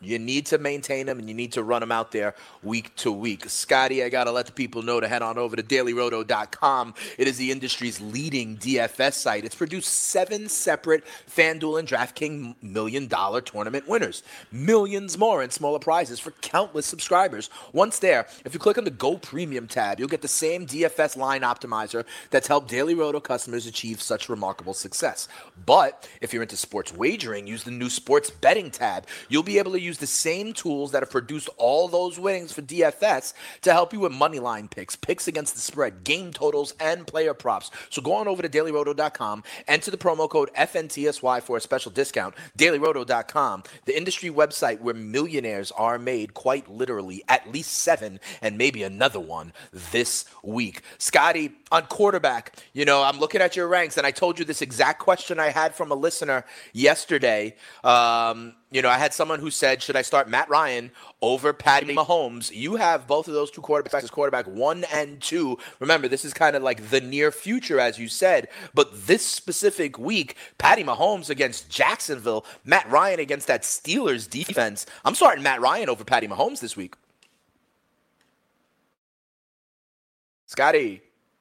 You need to maintain them, and you need to run them out there week to week. Scotty, I got to let the people know to head on over to dailyroto.com. It is the industry's leading DFS site. It's produced 7 separate FanDuel and DraftKings $1 million tournament winners. Millions more in smaller prizes for countless subscribers. Once there, if you click on the Go Premium tab, you'll get the same DFS line optimizer that's helped Daily Roto customers achieve such remarkable success. But if you're into sports wagering, use the new Sports Betting tab. You'll be able to use the same tools that have produced all those winnings for DFS to help you with moneyline picks, picks against the spread, game totals, and player props. So go on over to dailyroto.com, enter the promo code FNTSY for a special discount. Dailyroto.com, the industry website where millionaires are made, quite literally, at least 7 and maybe another one this week. Scotty, on quarterback, I'm looking at your ranks, and I told you this exact question I had from a listener yesterday. I had someone who said, should I start Matt Ryan over Patty Mahomes? You have both of those two quarterbacks as quarterback 1 and 2. Remember, this is kind of like the near future, as you said. But this specific week, Patty Mahomes against Jacksonville, Matt Ryan against that Steelers defense. I'm starting Matt Ryan over Patty Mahomes this week. Scotty.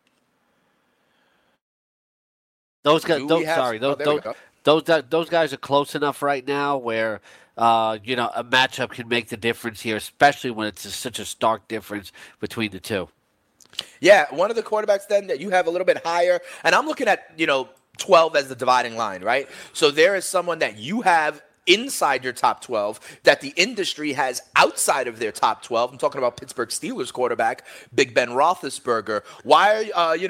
Those guys, those guys are close enough right now where a matchup can make the difference here, especially when it's such a stark difference between the two. Yeah, one of the quarterbacks then that you have a little bit higher, and I'm looking at 12 as the dividing line, right? So there is someone that you have inside your top 12 that the industry has outside of their top 12. I'm talking about Pittsburgh Steelers quarterback Big Ben Roethlisberger. Why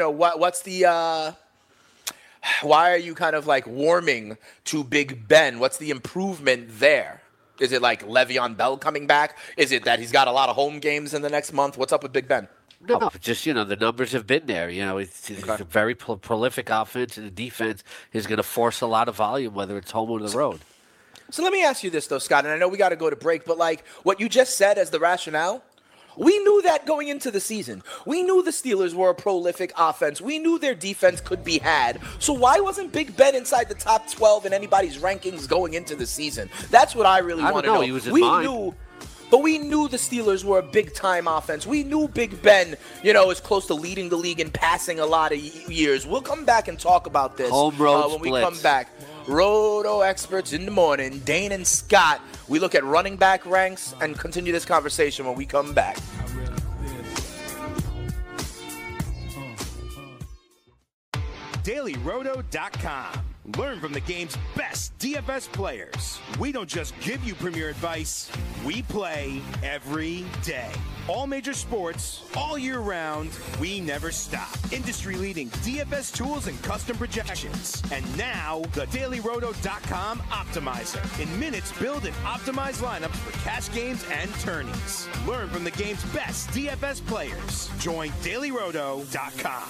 are you kind of like warming to Big Ben? What's the improvement there? Is it like Le'Veon Bell coming back? Is it that he's got a lot of home games in the next month? What's up with Big Ben? No, just, the numbers have been there. It's a very prolific offense, and the defense is going to force a lot of volume, whether it's home or the road. So let me ask you this, though, Scott, and I know we got to go to break, but like what you just said as the rationale, we knew that going into the season. We knew the Steelers were a prolific offense. We knew their defense could be had. So why wasn't Big Ben inside the top 12 in anybody's rankings going into the season? That's what I really want to know. He was in mine. We knew the Steelers were a big-time offense. We knew Big Ben, is close to leading the league and passing a lot of years. We'll come back and talk about this home road when splits. We come back. Roto experts in the morning, Dane and Scott. We look at running back ranks and continue this conversation when we come back. DailyRoto.com. Learn from the game's best DFS players. We don't just give you premier advice, we play every day. All major sports, all year round, we never stop. Industry-leading DFS tools and custom projections. And now, the DailyRoto.com Optimizer. In minutes, build and optimize lineups for cash games and tourneys. Learn from the game's best DFS players. Join DailyRoto.com.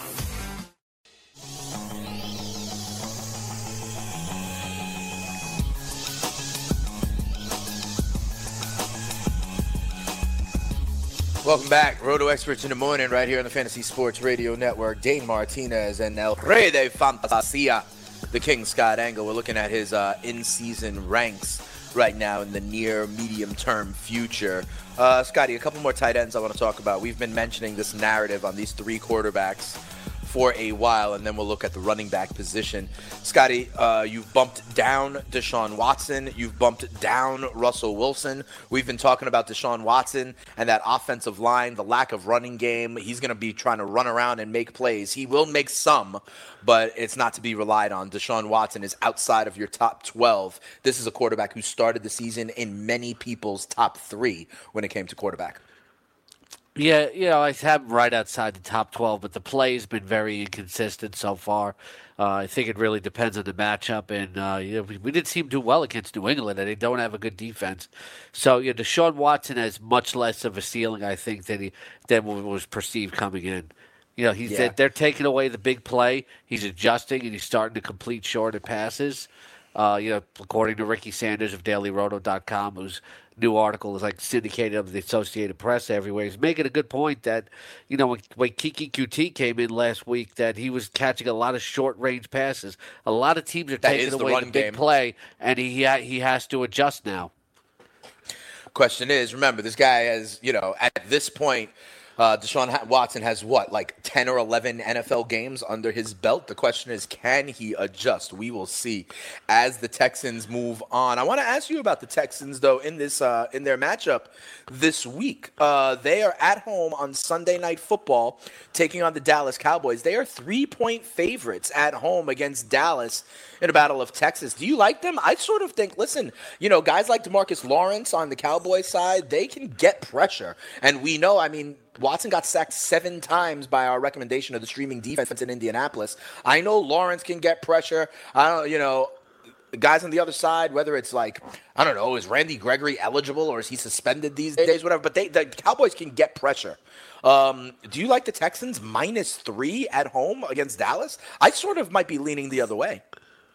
Welcome back. Roto Experts in the morning right here on the Fantasy Sports Radio Network. Dane Martinez and El Rey de Fantasia, the King Scott Engel. We're looking at his in-season ranks right now in the near medium-term future. Scotty, a couple more tight ends I want to talk about. We've been mentioning this narrative on these 3 quarterbacks for a while, and then we'll look at the running back position. Scotty, you've bumped down Deshaun Watson. You've bumped down Russell Wilson. We've been talking about Deshaun Watson and that offensive line, the lack of running game. He's going to be trying to run around and make plays. He will make some, but it's not to be relied on. Deshaun Watson is outside of your top 12. This is a quarterback who started the season in many people's top 3 when it came to quarterback. Yeah, I have him right outside the top 12, but the play has been very inconsistent so far. I think it really depends on the matchup, and we didn't see him do well against New England, and they don't have a good defense. So, Deshaun Watson has much less of a ceiling, I think, than was perceived coming in. They're taking away the big play. He's adjusting, and he's starting to complete shorter passes. According to Ricky Sanders of DailyRoto.com, whose new article is like syndicated of the Associated Press everywhere, he's making a good point that, when Kiki QT came in last week, that he was catching a lot of short-range passes. A lot of teams are taking away the big play, and he has to adjust now. Question is, remember, this guy has, at this point, Deshaun Watson has like 10 or 11 NFL games under his belt. The question is, can he adjust? We will see as the Texans move on. I want to ask you about the Texans, though, in their matchup this week. They are at home on Sunday Night Football taking on the Dallas Cowboys. They are 3-point favorites at home against Dallas in a battle of Texas. Do you like them? I sort of think, listen, guys like DeMarcus Lawrence on the Cowboys side, they can get pressure. And we know, Watson got sacked 7 times by our recommendation of the streaming defense in Indianapolis. I know Lawrence can get pressure. Guys on the other side, whether it's is Randy Gregory eligible or is he suspended these days, whatever. But the Cowboys can get pressure. Do you like the Texans -3 at home against Dallas? I sort of might be leaning the other way.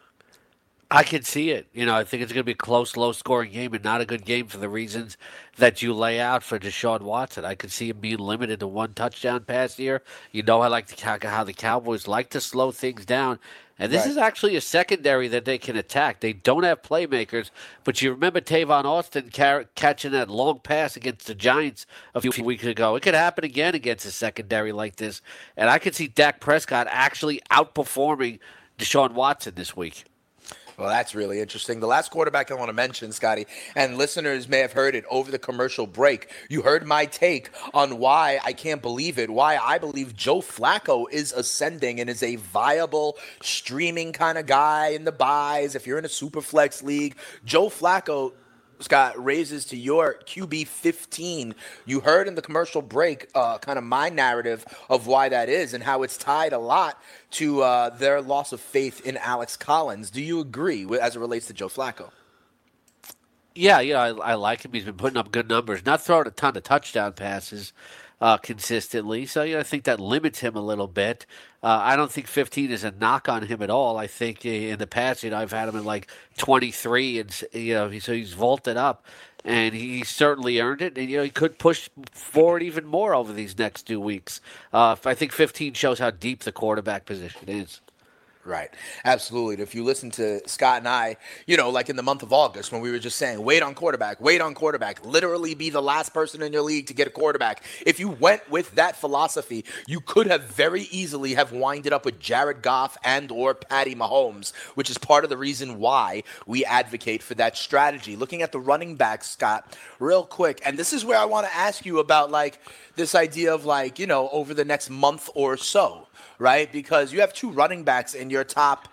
I can see it. I think it's going to be a close, low-scoring game and not a good game for the reasons that you lay out for Deshaun Watson. I could see him being limited to 1 touchdown pass here. I like how the Cowboys like to slow things down. And this is actually a secondary that they can attack. They don't have playmakers, but you remember Tavon Austin catching that long pass against the Giants a few weeks ago. It could happen again against a secondary like this. And I could see Dak Prescott actually outperforming Deshaun Watson this week. Well, that's really interesting. The last quarterback I want to mention, Scotty, and listeners may have heard it over the commercial break. You heard my take on why I can't believe it, why I believe Joe Flacco is ascending and is a viable streaming kind of guy in the buys. If you're in a super flex league, Joe Flacco, Scott, raises to your QB 15. You heard in the commercial break kind of my narrative of why that is and how it's tied a lot to their loss of faith in Alex Collins. Do you agree as it relates to Joe Flacco? Yeah, I like him. He's been putting up good numbers, not throwing a ton of touchdown passes consistently. So I think that limits him a little bit. I don't think 15 is a knock on him at all. I think in the past, I've had him in 23, and so he's vaulted up, and he certainly earned it. And he could push forward even more over these next 2 weeks. I think 15 shows how deep the quarterback position is. Right. Absolutely. If you listen to Scott and I, like in the month of August when we were just saying, wait on quarterback, literally be the last person in your league to get a quarterback. If you went with that philosophy, you could have very easily have winded up with Jared Goff and or Patty Mahomes, which is part of the reason why we advocate for that strategy. Looking at the running backs, Scott, real quick, and this is where I want to ask you about this idea of over the next month or so. Right? Because you have 2 running backs in your top,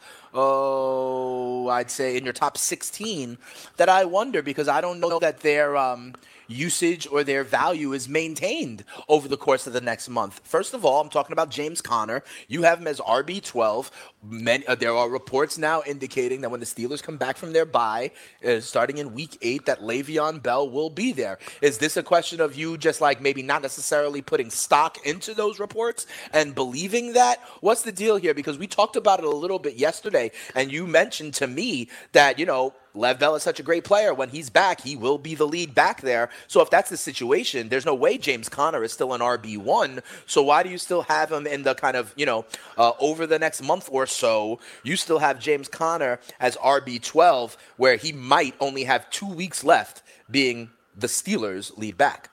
I'd say in your top 16 that I wonder because I don't know that their usage or their value is maintained over the course of the next month. First of all, I'm talking about James Conner. You have him as RB12. There are reports now indicating that when the Steelers come back from their bye, starting in week 8, that Le'Veon Bell will be there. Is this a question of you just maybe not necessarily putting stock into those reports and believing that? What's the deal here? Because we talked about it a little bit yesterday, and you mentioned to me that, Lev Bell is such a great player. When he's back, he will be the lead back there. So if that's the situation, there's no way James Conner is still an RB1. So why do you still have him in the kind of, over the next month or so, you still have James Conner as RB12, where he might only have 2 weeks left being the Steelers' lead back?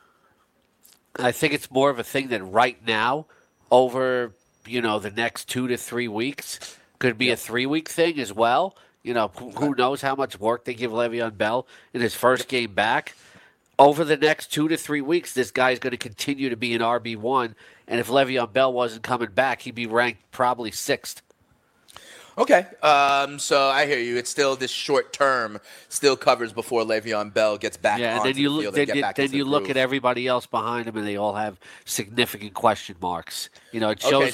I think it's more of a thing that right now, over, the next 2 to 3 weeks, could be a 3-week thing as well. Who knows how much work they give Le'Veon Bell in his first game back. Over the next 2 to 3 weeks, this guy's going to continue to be an RB1. And if Le'Veon Bell wasn't coming back, he'd be ranked probably 6th. Okay, so I hear you. It's still this short term still covers before Le'Veon Bell gets back onto the field and get back into the groove. Then you look at everybody else behind him, and they all have significant question marks. It shows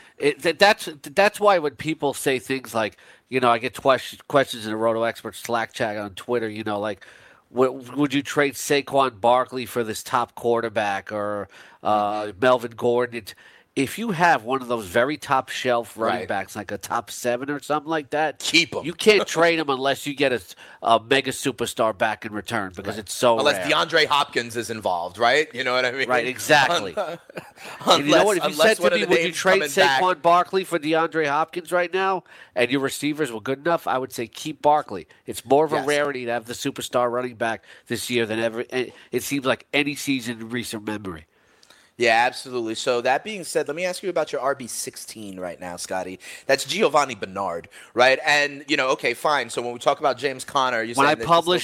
that's why when people say things like, I get questions in the Roto Expert Slack chat on Twitter, would you trade Saquon Barkley for this top quarterback or Melvin Gordon? if you have one of those very top shelf running Right. backs, like a top 7 or something like that, Keep 'em. You can't trade him unless you get a mega superstar back in return because it's so Unless rare. DeAndre Hopkins is involved, right? You know what I mean? Right, exactly. And you know what? If you said to me, would you trade Saquon Barkley for DeAndre Hopkins right now, and your receivers were good enough, I would say keep Barkley. It's more of a Yes. rarity to have the superstar running back this year than ever. It seems like any season in recent memory. Yeah, absolutely. So that being said, let me ask you about your RB16 right now, Scotty. That's Giovanni Bernard, right? And, okay, fine. So when we talk about James Conner, you When I saying published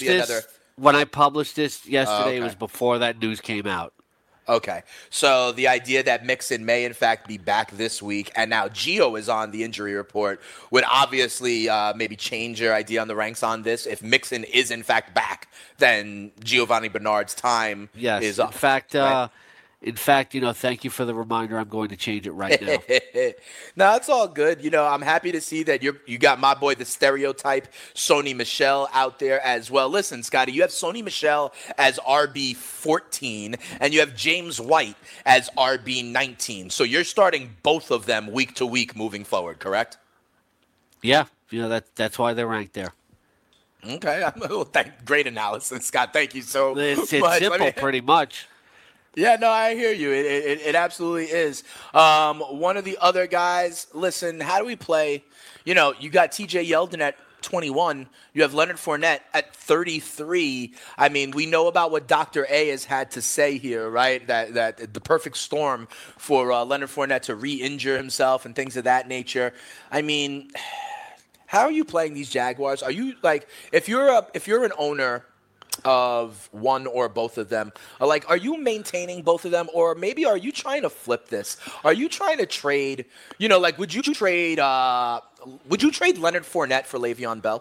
this yesterday, it was before that news came out. Okay. So the idea that Mixon may, in fact, be back this week, and now Gio is on the injury report, would obviously maybe change your idea on the ranks on this. If Mixon is, in fact, back, then Giovanni Bernard's time is up. In fact, thank you for the reminder. I'm going to change it right now. No, it's all good. I'm happy to see that you got my boy, the stereotype, Sony Michel, out there as well. Listen, Scotty, you have Sony Michel as RB14, and you have James White as RB19. So you're starting both of them week to week moving forward, correct? Yeah, that's why they're ranked there. Okay, great analysis, Scott. Thank you so much. It's simple, pretty much. Yeah, no, I hear you. It absolutely is. One of the other guys, listen, how do we play? You got TJ Yeldon at 21. You have Leonard Fournette at 33. I mean, we know about what Dr. A has had to say here, right? That the perfect storm for Leonard Fournette to re-injure himself and things of that nature. I mean, how are you playing these Jaguars? Are you if you're an owner of one or both of them, are you maintaining both of them, or maybe are you trying to flip this? Are you trying to trade? Would you trade Leonard Fournette for Le'Veon Bell?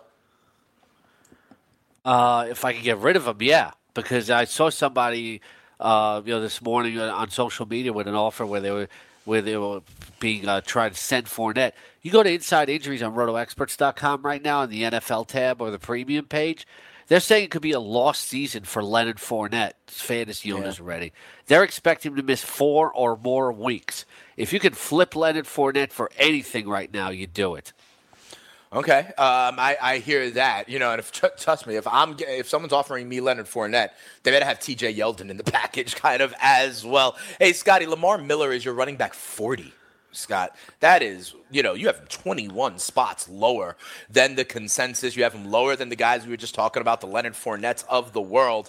If I could get rid of him, yeah, because I saw somebody, this morning on social media with an offer where they were being trying to send Fournette. You go to Inside Injuries on RotoExperts.com right now on the NFL tab or the premium page. They're saying it could be a lost season for Leonard Fournette. Fantasy owners already. They're expecting him to miss 4 or more weeks. If you can flip Leonard Fournette for anything right now, you do it. Okay, I hear that. And trust me, if someone's offering me Leonard Fournette, they better have TJ Yeldon in the package, kind of as well. Hey, Scotty, Lamar Miller is your running back 40. Scott, that is, you have 21 spots lower than the consensus. You have him lower than the guys we were just talking about, the Leonard Fournettes of the world.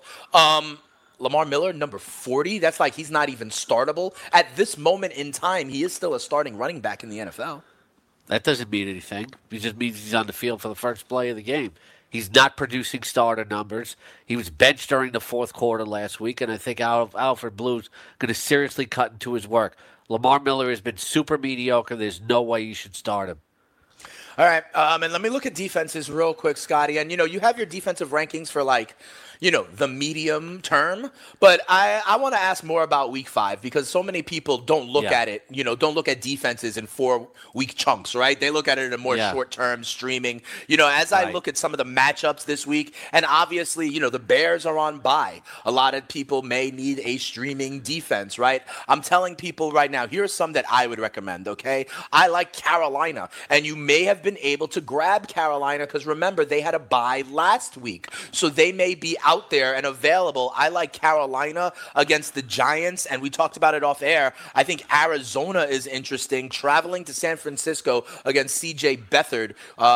Lamar Miller, number 40, that's like he's not even startable. At this moment in time, he is still a starting running back in the NFL. That doesn't mean anything. It just means he's on the field for the first play of the game. He's not producing starter numbers. He was benched during the fourth quarter last week, and I think Alfred Blue's going to seriously cut into his work. Lamar Miller has been super mediocre. There's no way you should start him. All right, and let me look at defenses real quick, Scotty. And, you have your defensive rankings for, the medium term. But I want to ask more about week 5 because so many people don't look at it, don't look at defenses in 4-week chunks, right? They look at it in a more short-term streaming. As I look at some of the matchups this week, and obviously, the Bears are on bye. A lot of people may need a streaming defense, right? I'm telling people right now, here's some that I would recommend, okay? I like Carolina, and you may have been able to grab Carolina because remember, they had a bye last week. So they may be out there and available. I like Carolina against the Giants, and we talked about it off air. I think Arizona is interesting, traveling to San Francisco against C.J. Beathard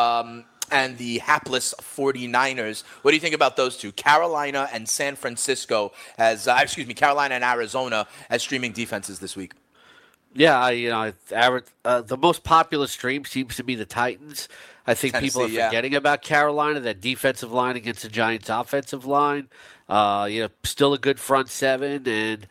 and the hapless 49ers. What do you think about those two? Carolina and San Francisco Carolina and Arizona as streaming defenses this week. Yeah, the most popular stream seems to be the Titans. I think Tennessee, people are forgetting about Carolina, that defensive line against the Giants' offensive line. Still a good front seven, and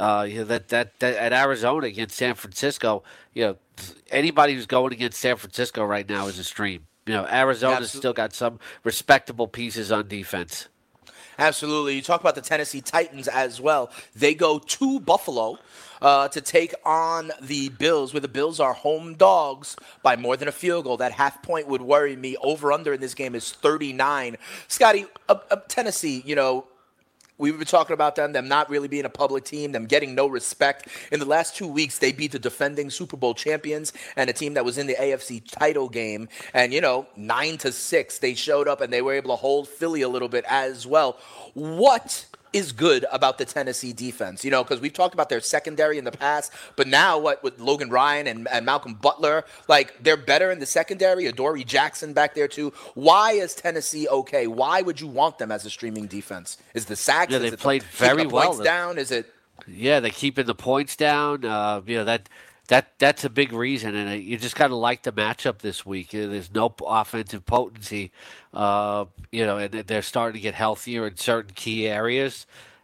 that at Arizona against San Francisco. Anybody who's going against San Francisco right now is a stream. Arizona's still got some respectable pieces on defense. Absolutely. You talk about the Tennessee Titans as well. They go to Buffalo to take on the Bills, where the Bills are home dogs by more than a field goal. That half point would worry me. Over-under in this game is 39. Scotty, Tennessee, We were talking about them not really being a public team, them getting no respect. In the last 2 weeks, they beat the defending Super Bowl champions and a team that was in the AFC title game. And, 9-6, they showed up and they were able to hold Philly a little bit as well. What is good about the Tennessee defense? Because we've talked about their secondary in the past, but now with Logan Ryan and Malcolm Butler, they're better in the secondary. Adoree Jackson back there too. Why is Tennessee okay? Why would you want them as a streaming defense? Is the sacks? Yeah, they played very well. Points down? Is it? Yeah, they're keeping the points down. That's a big reason, and you just got to like the matchup this week. There's no offensive potency, and they're starting to get healthier in certain key areas.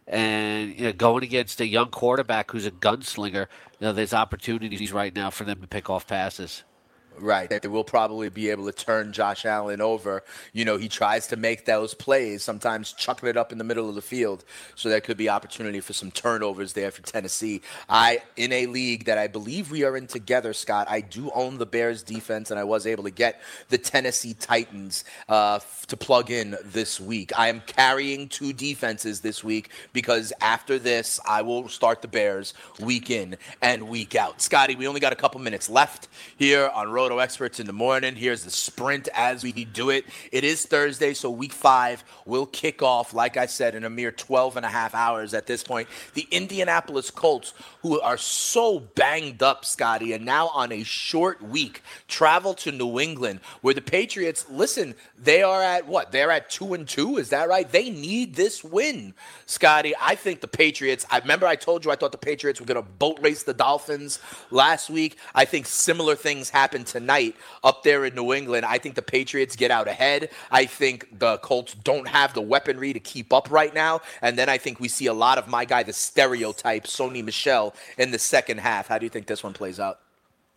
And going against a young quarterback who's a gunslinger, there's opportunities right now for them to pick off passes. Right. They will probably be able to turn Josh Allen over. He tries to make those plays, sometimes chucking it up in the middle of the field. So there could be opportunity for some turnovers there for Tennessee. In a league that I believe we are in together, Scott, I do own the Bears defense, and I was able to get the Tennessee Titans to plug in this week. I am carrying 2 defenses this week because after this, I will start the Bears week in and week out. Scotty, we only got a couple minutes left here on Roto Experts in the Morning. Here's the sprint as we do it. It is Thursday, so week 5 will kick off, like I said, in a mere 12 and a half hours at this point. The Indianapolis Colts, who are so banged up, Scotty, and now on a short week, travel to New England, where the Patriots, listen, they are at what? They're at 2-2, is that right? They need this win, Scotty. I think the Patriots, I told you I thought the Patriots were going to boat race the Dolphins last week. I think similar things happened tonight up there in New England. I think the Patriots get out ahead. I think the Colts don't have the weaponry to keep up right now. And then I think we see a lot of my guy, the stereotype, Sony Michel, in the second half. How do you think this one plays out?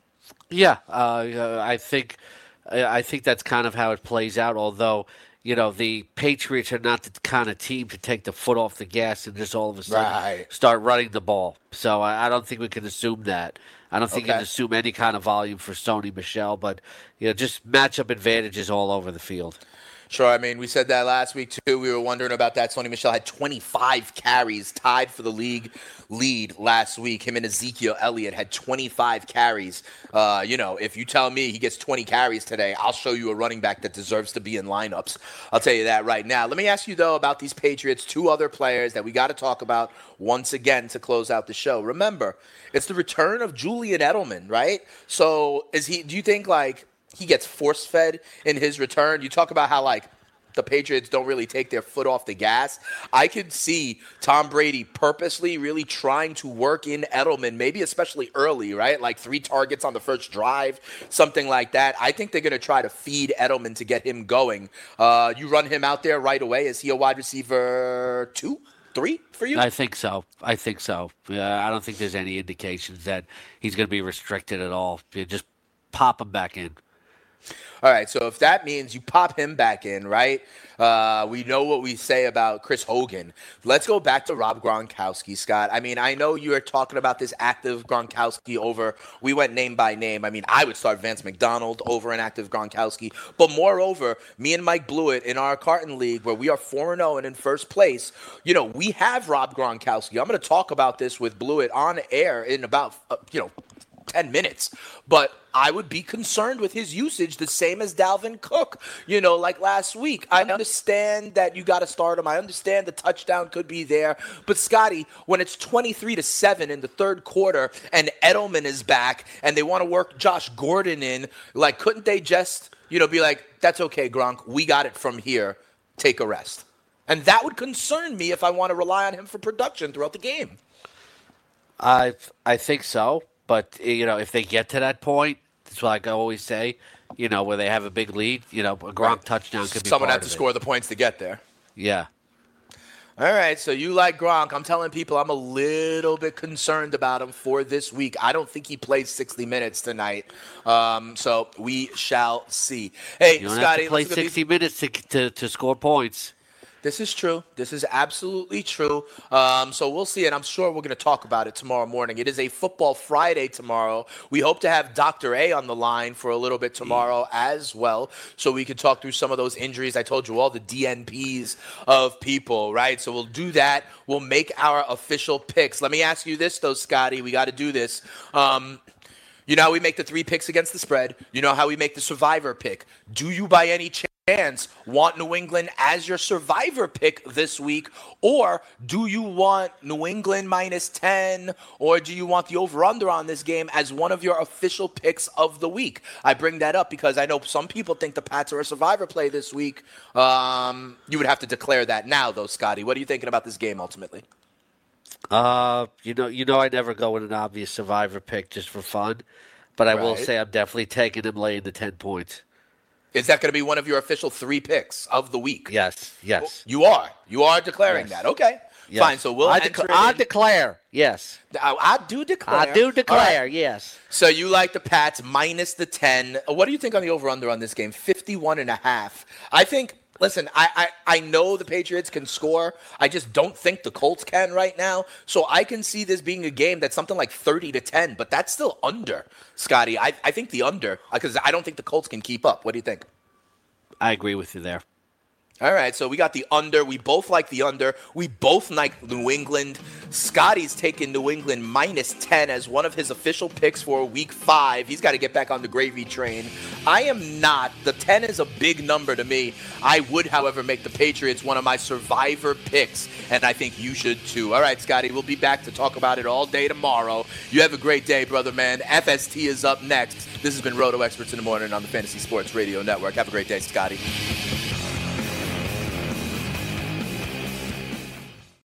Yeah, I think that's kind of how it plays out, although the Patriots are not the kind of team to take the foot off the gas and just all of a sudden start running the ball. So I don't think we can assume that. I don't think you can assume any kind of volume for Sony Michel, but just matchup advantages all over the field. Sure. We said that last week, too. We were wondering about that. Sony Michel had 25 carries, tied for the league lead last week. Him and Ezekiel Elliott had 25 carries. If you tell me he gets 20 carries today, I'll show you a running back that deserves to be in lineups. I'll tell you that right now. Let me ask you, though, about these Patriots, 2 other players that we got to talk about once again to close out the show. Remember, it's the return of Julian Edelman, right? So do you think, he gets force-fed in his return? You talk about how, the Patriots don't really take their foot off the gas. I could see Tom Brady purposely really trying to work in Edelman, maybe especially early, right? 3 targets on the first drive, something like that. I think they're going to try to feed Edelman to get him going. You run him out there right away. Is he a wide receiver 2? 3 for you? I think so. I don't think there's any indications that he's going to be restricted at all. You just pop him back in. All right, so if that means you pop him back in, right, we know what we say about Chris Hogan. Let's go back to Rob Gronkowski, Scott. I know you are talking about this active Gronkowski over, we went name by name. I would start Vance McDonald over an active Gronkowski. But moreover, me and Mike Blewett in our Carton League, where we are 4-0 and in first place, we have Rob Gronkowski. I'm going to talk about this with Blewett on air in about, 10 minutes. But I would be concerned with his usage the same as Dalvin Cook, like last week. I understand that you got to start him. I understand the touchdown could be there. But, Scotty, when it's 23-7 in the third quarter and Edelman is back and they want to work Josh Gordon in, couldn't they just, be like, that's okay, Gronk. We got it from here. Take a rest. And that would concern me if I want to rely on him for production throughout the game. I think so. But, if they get to that point, it's like I always say, where they have a big lead, a Gronk touchdown could be someone part has to of score it. the points to get there. Yeah. All right, so you like Gronk. I'm telling people I'm a little bit concerned about him for this week. I don't think he plays 60 minutes tonight, so we shall see. Hey, You don't Scotty, have to play 60 minutes to score points. This is true. This is absolutely true. So we'll see, and I'm sure we're going to talk about it tomorrow morning. It is a Football Friday tomorrow. We hope to have Dr. A on the line for a little bit tomorrow as well, so we can talk through some of those injuries. I told you all the DNPs of people, right? So we'll do that. We'll make our official picks. Let me ask you this, though, Scotty. We got to do this. You know how we make the 3 picks against the spread? You know how we make the survivor pick? Do you by any chance want New England as your survivor pick this week? Or do you want New England minus 10? Or do you want the over-under on this game as one of your official picks of the week? I bring that up because I know some people think the Pats are a survivor play this week. You would have to declare that now, though, Scotty. What are you thinking about this game ultimately? You know, I never go with an obvious survivor pick just for fun, but I will say I'm definitely taking him laying the 10 points. Is that going to be one of your official 3 picks of the week? Yes. You are declaring that. Okay. Yes. Fine. So we'll I declare. Yes. I do declare. I do declare. Right. Yes. So you like the Pats minus the 10. What do you think on the over-under on this game? 51.5. I think. Listen, I know the Patriots can score. I just don't think the Colts can right now. So I can see this being a game that's something like 30-10, but that's still under, Scotty. I think the under, because I don't think the Colts can keep up. What do you think? I agree with you there. All right, so we got the under. We both like the under. We both like New England. Scotty's taking New England minus 10 as one of his official picks for week 5. He's got to get back on the gravy train. I am not. The 10 is a big number to me. I would, however, make the Patriots one of my survivor picks, and I think you should too. All right, Scotty, we'll be back to talk about it all day tomorrow. You have a great day, brother, man. FST is up next. This has been Roto Experts in the Morning on the Fantasy Sports Radio Network. Have a great day, Scotty.